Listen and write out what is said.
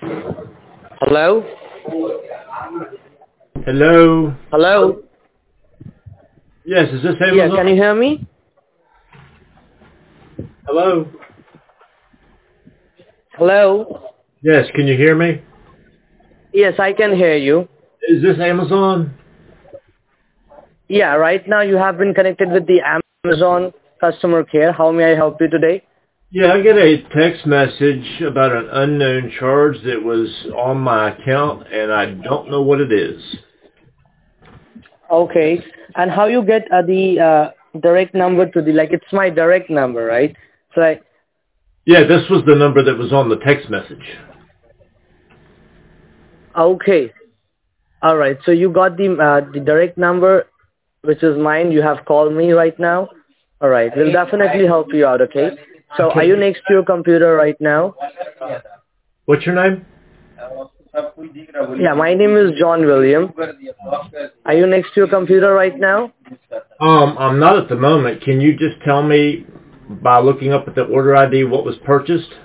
Hello? Hello? Hello? Yes, is this Yeah, can you Amazon? hear me? Hello? Hello? Yes, can you hear me? Yes, I can hear you. Is this Amazon? Yeah, right now you have been connected with the Amazon customer care. How may I help you today? Yeah, I get a text message about an unknown charge that was on my account, and I don't know what it is. Okay. And how you get the direct number to the, like, it's my direct number, right? So, Yeah, this was the number that was on the text message. okay. All right. So you got the direct number, which is mine. You have called me right now. All right. We'll definitely help you out, okay? So are you Okay. next to your computer right now? What's your name? Yeah, my name is John William. Are you next to your computer right now? I'm not at the moment. Can you just tell me by looking up at the order ID what was purchased?